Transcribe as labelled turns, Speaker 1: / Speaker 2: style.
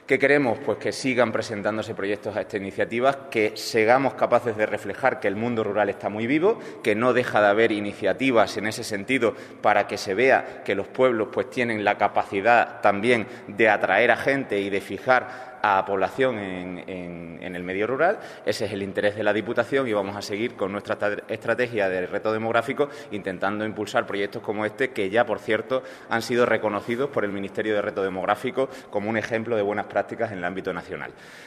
Speaker 1: ¿Qué queremos? Pues que sigan presentándose proyectos a estas iniciativas, que seamos capaces de reflejar que el mundo rural está muy vivo, que no deja de haber iniciativas en ese sentido para que se vea que los pueblos pues tienen la capacidad también de atraer a gente y de fijar a población en el medio rural. Ese es el interés de la Diputación y vamos a seguir con nuestra estrategia de reto demográfico intentando impulsar proyectos como este que ya, por cierto, han sido reconocidos por el Ministerio de Reto Demográfico como un ejemplo de buenas prácticas en el ámbito nacional.